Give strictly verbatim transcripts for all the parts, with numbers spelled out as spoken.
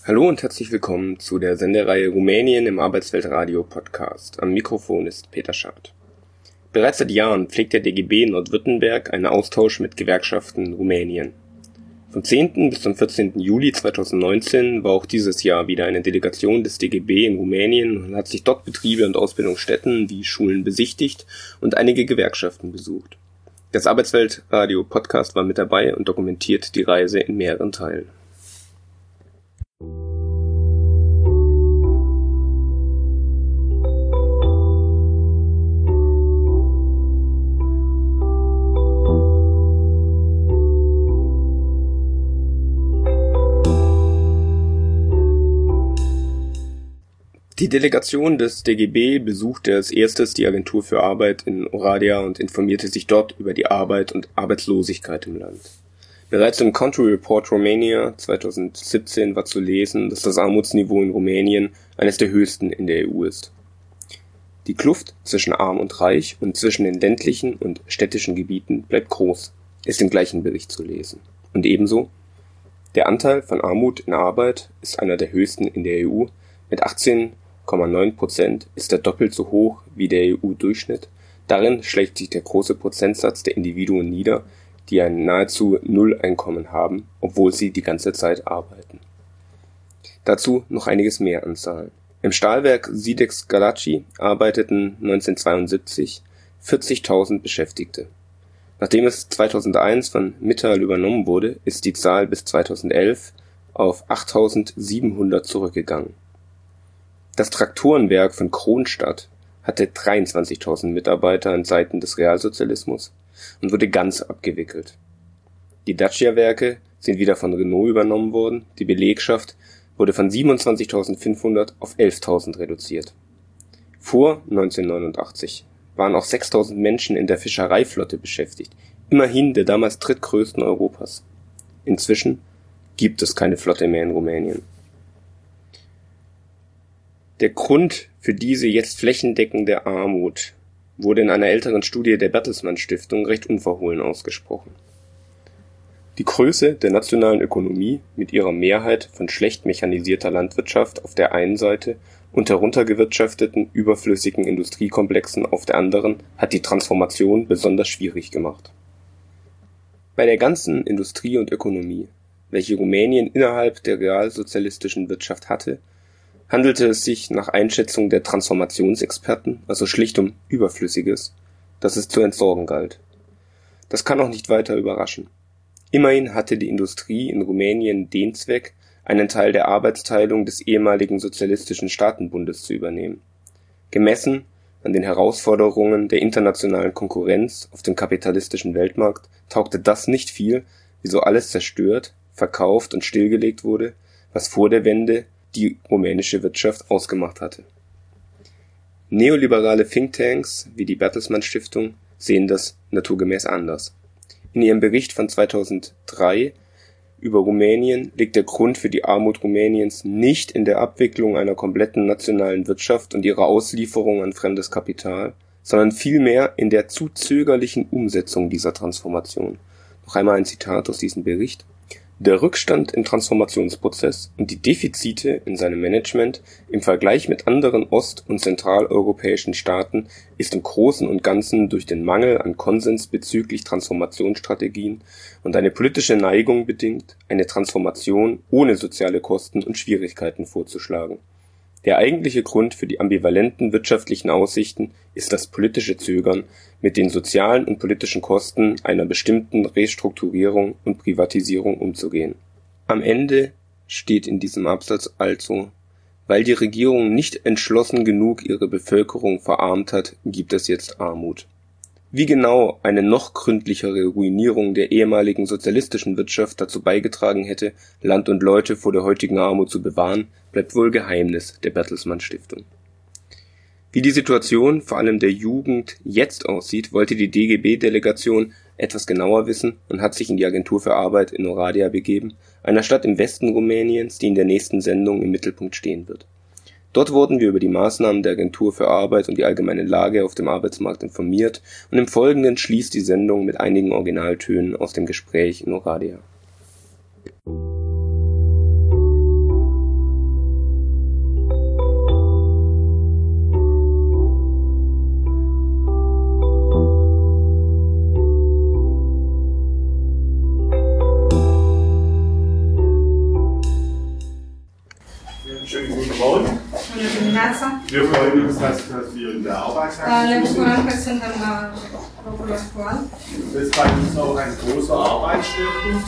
Hallo und herzlich willkommen zu der Sendereihe Rumänien im Arbeitsweltradio Podcast. Am Mikrofon ist Peter Schad. Bereits seit Jahren pflegt der D G B Nordwürttemberg einen Austausch mit Gewerkschaften in Rumänien. Vom zehnten bis zum vierzehnten Juli zweitausendneunzehn war auch dieses Jahr wieder eine Delegation des D G B in Rumänien und hat sich dort Betriebe und Ausbildungsstätten wie Schulen besichtigt und einige Gewerkschaften besucht. Das Arbeitsweltradio Podcast war mit dabei und dokumentiert die Reise in mehreren Teilen. Die Delegation des D G B besuchte als erstes die Agentur für Arbeit in Oradea und informierte sich dort über die Arbeit und Arbeitslosigkeit im Land. Bereits im Country Report Romania zweitausendsiebzehn war zu lesen, dass das Armutsniveau in Rumänien eines der höchsten in der E U ist. Die Kluft zwischen Arm und Reich und zwischen den ländlichen und städtischen Gebieten bleibt groß, ist im gleichen Bericht zu lesen. Und ebenso: Der Anteil von Armut in Arbeit ist einer der höchsten in der E U, mit achtzehn Komma neun Prozent ist er doppelt so hoch wie der E U-Durchschnitt. Darin schlägt sich der große Prozentsatz der Individuen nieder, die ein nahezu Null-Einkommen haben, obwohl sie die ganze Zeit arbeiten. Dazu noch einiges mehr an Zahlen. Im Stahlwerk Sidex Galați arbeiteten neunzehnhundertzweiundsiebzig vierzigtausend Beschäftigte. Nachdem es zweitausendeins von Mittal übernommen wurde, ist die Zahl bis zweitausendelf auf achttausendsiebenhundert zurückgegangen. Das Traktorenwerk von Kronstadt hatte dreiundzwanzigtausend Mitarbeiter in Zeiten des Realsozialismus und wurde ganz abgewickelt. Die Dacia-Werke sind wieder von Renault übernommen worden, die Belegschaft wurde von siebenundzwanzigtausendfünfhundert auf elftausend reduziert. Vor neunzehnhundertneunundachtzig waren auch sechstausend Menschen in der Fischereiflotte beschäftigt, immerhin der damals drittgrößten Europas. Inzwischen gibt es keine Flotte mehr in Rumänien. Der Grund für diese jetzt flächendeckende Armut wurde in einer älteren Studie der Bertelsmann Stiftung recht unverhohlen ausgesprochen. Die Größe der nationalen Ökonomie mit ihrer Mehrheit von schlecht mechanisierter Landwirtschaft auf der einen Seite und heruntergewirtschafteten, überflüssigen Industriekomplexen auf der anderen hat die Transformation besonders schwierig gemacht. Bei der ganzen Industrie und Ökonomie, welche Rumänien innerhalb der realsozialistischen Wirtschaft hatte, handelte es sich nach Einschätzung der Transformationsexperten also schlicht um Überflüssiges, das es zu entsorgen galt. Das kann auch nicht weiter überraschen. Immerhin hatte die Industrie in Rumänien den Zweck, einen Teil der Arbeitsteilung des ehemaligen sozialistischen Staatenbundes zu übernehmen. Gemessen an den Herausforderungen der internationalen Konkurrenz auf dem kapitalistischen Weltmarkt taugte das nicht viel, wieso alles zerstört, verkauft und stillgelegt wurde, was vor der Wende die rumänische Wirtschaft ausgemacht hatte. Neoliberale Thinktanks wie die Bertelsmann Stiftung sehen das naturgemäß anders. In ihrem Bericht von zweitausenddrei über Rumänien liegt der Grund für die Armut Rumäniens nicht in der Abwicklung einer kompletten nationalen Wirtschaft und ihrer Auslieferung an fremdes Kapital, sondern vielmehr in der zu zögerlichen Umsetzung dieser Transformation. Noch einmal ein Zitat aus diesem Bericht: Der Rückstand im Transformationsprozess und die Defizite in seinem Management im Vergleich mit anderen ost- und zentraleuropäischen Staaten ist im Großen und Ganzen durch den Mangel an Konsens bezüglich Transformationsstrategien und eine politische Neigung bedingt, eine Transformation ohne soziale Kosten und Schwierigkeiten vorzuschlagen. Der eigentliche Grund für die ambivalenten wirtschaftlichen Aussichten ist das politische Zögern, mit den sozialen und politischen Kosten einer bestimmten Restrukturierung und Privatisierung umzugehen. Am Ende steht in diesem Absatz also: Weil die Regierung nicht entschlossen genug ihre Bevölkerung verarmt hat, gibt es jetzt Armut. Wie genau eine noch gründlichere Ruinierung der ehemaligen sozialistischen Wirtschaft dazu beigetragen hätte, Land und Leute vor der heutigen Armut zu bewahren, bleibt wohl Geheimnis der Bertelsmann Stiftung. Wie die Situation vor allem der Jugend jetzt aussieht, wollte die D G B-Delegation etwas genauer wissen und hat sich in die Agentur für Arbeit in Oradea begeben, einer Stadt im Westen Rumäniens, die in der nächsten Sendung im Mittelpunkt stehen wird. Dort wurden wir über die Maßnahmen der Agentur für Arbeit und die allgemeine Lage auf dem Arbeitsmarkt informiert, und im Folgenden schließt die Sendung mit einigen Originaltönen aus dem Gespräch in Oradea. Guten Morgen. Wir freuen uns, dass, dass wir in der Arbeitsagentur sind. Das ist bei uns auch ein großer Arbeitsschwerpunkt.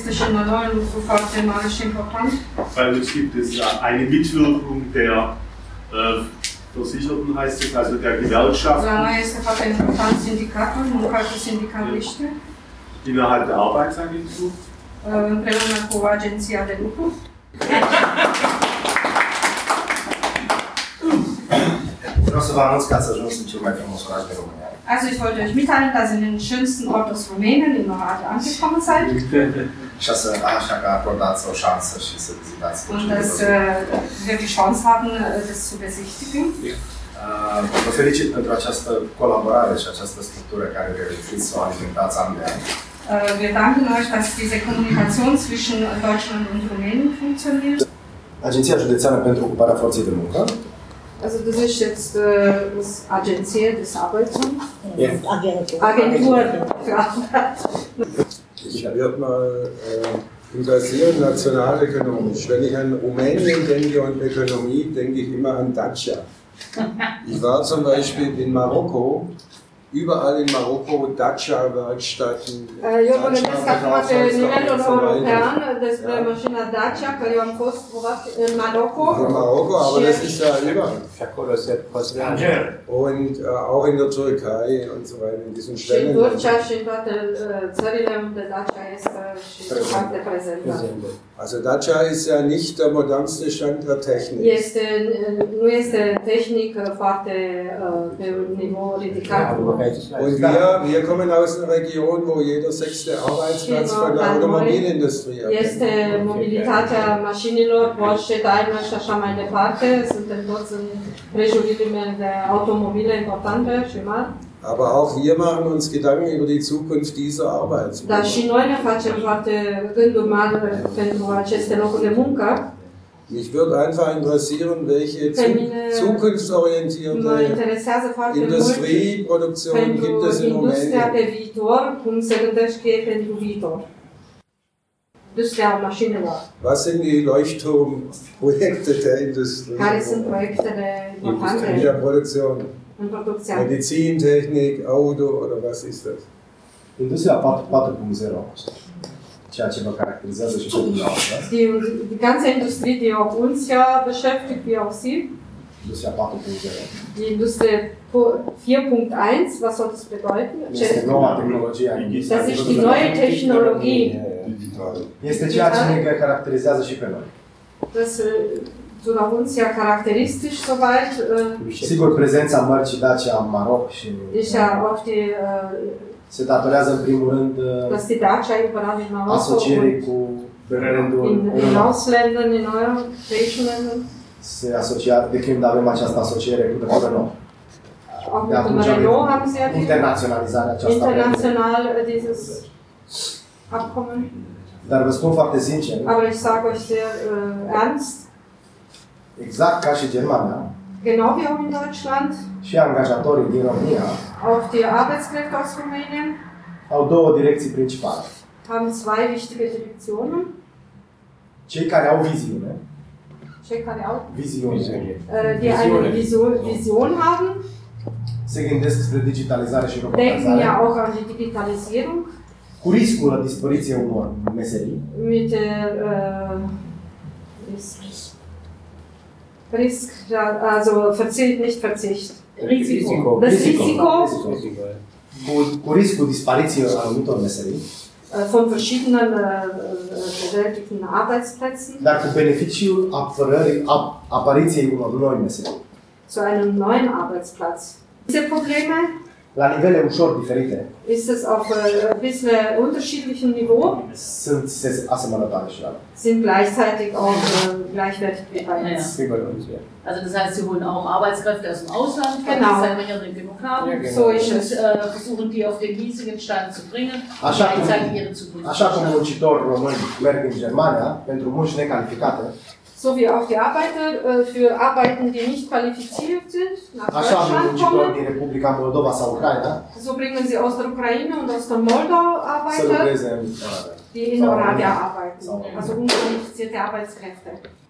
Bei uns gibt es eine Mitwirkung der äh, Versicherten, heißt es, also der Gewerkschaften. Innerhalb der Arbeitsagentur. Împreună cu agenția de lucru. Vreau să vă anunț că ați ajuns în cel mai frumos oraș de România. Also ich wollte euch mitteilen, dass ihr in den schönsten Ort aus Rumänien, in Oradea, angekommen seid. Și să, așa că acordați o șansă și să vizitați. Und dass äh, wir die Chance haben, das zu besichtigen. Uh, vă felicit pentru această colaborare și această structură care reușiți să o alimentați an de an. Wir danken euch, dass diese Kommunikation zwischen Deutschland und Rumänien funktioniert. Agenția Județeană pentru Ocuparea Forței de Muncă. Also das ist jetzt äh, das Agenție des Arbeitsamts. Yeah. Agentur für Arbeit. Ich würde mal äh, interessieren, nationalökonomisch. Wenn ich an Rumänien denke und Ökonomie, denke ich immer an Dacia. Ich war zum Beispiel in Marokko. Überall in Marokko Dacia-Werkstätten. Eu vorbesc acum pe nivelul european despre mașina Dacia, că eu am fost în Marokko. In Marokko, aber das ist ja überall. Und äh, auch in der Türkei und so weiter, in diesen Și în Stellen. Turcia și în toate țările unde Dacia este și foarte prezentă. Also Dacia ist ja nicht der modernste Stand der Technik. Este, nu este tehnic foarte pe un nivel ridicat. Und wir, wir kommen aus einer Region, wo jeder sechste Arbeitsplatz von der Automobilindustrie abhängt. Este mobilitatea mașinilor, Porsche, Daimler și așa mai departe. Suntem toți în prejurile de automobile importante și mari. Aber auch wir machen uns Gedanken über die Zukunft dieser Arbeitsplätze. Dar și noi ne facem foarte gânduri mari pentru aceste locuri de muncă. Mich würde einfach interessieren, welche zukunftsorientierte Industrieproduktion gibt es in Rumänien. Pe viitor, cum se gândește pentru viitor. Industria mașinilor. Was sind die Leuchtturmprojekte der Industrie? Care sunt proiectele importante in der Produktion? În producția. Medizintechnik, Auto oder was ist das? Industria patru punct zero. Ceea ce vă caracterizează și pe dumneavoastră. Die, die ganze Industrie, die auch uns ja beschäftigt, wie auch Sie. Industria patru punct zero. Die Industrie vier punct eins, was soll das bedeuten? Este noua tehnologie. Das ist die neue Technologie. Este ceea ce ne caracterizează și pe noi. Das zu uns ja charakteristisch soweit. Sigur, prezența mărcii Dacia în Maroc și ist ja auch die se datorează în primul rând asocierii cu brandul in Ausländern, in europäischen Ländern. Se asociază, de când avem această asociere cu Renault. Auch mit dem Renault haben sie ja internaționalizarea aceasta. International dieses Abkommen. Dar vă spun foarte sincer. Aber ich sage euch sehr äh, ernst. Exact ca și Germania. Genau wie auch in Deutschland. Și angajatorii din România. Auch die Arbeitskräfte aus Rumänien. Au două direcții principale. Haben zwei wichtige Direktionen. Cei care au viziune. Cei care au viziune. Äh, die eine Vision, Vision haben. Se gândesc spre digitalizare și robotizare. Denken ja auch an die Digitalisierung. Cu riscul dispariției unor meserii. Mit der äh, Risk, also Verzicht, nicht Verzicht. Risiko. Das Risiko. Cu, cu riscul dispariției anumitor meserii. Von verschiedenen bewältigten äh, Arbeitsplätzen. Dar cu beneficiul apărării, ap, apariției unor noi meserii. Zu einem neuen Arbeitsplatz. Diese Probleme la nivele ușor diferite. Ist es auf ein bisschen unterschiedlichem Niveau? Sunt asemănătoare și la. Sind gleichzeitig auch äh, gleichwertig wie bei uns. Wie bei uns, ja. Also das heißt, sie holen auch Arbeitskräfte aus dem Ausland, genau. die genug haben, ja, genau. So ist und es. Äh, versuchen die auf den hiesigen Stand zu bringen und așa gleichzeitig ihre Zukunft. Așa cum muncitori români merg în Germania pentru munci necalificate. So wie auch die Arbeiter äh, für Arbeiten, die nicht qualifiziert sind, nach așa Deutschland kommen. Din Republica Moldova sau Ucraina. So bringen sie aus der Ukraine und aus der Moldau Arbeiter, die in Oradea arbeiten, also unqualifizierte Arbeitskräfte.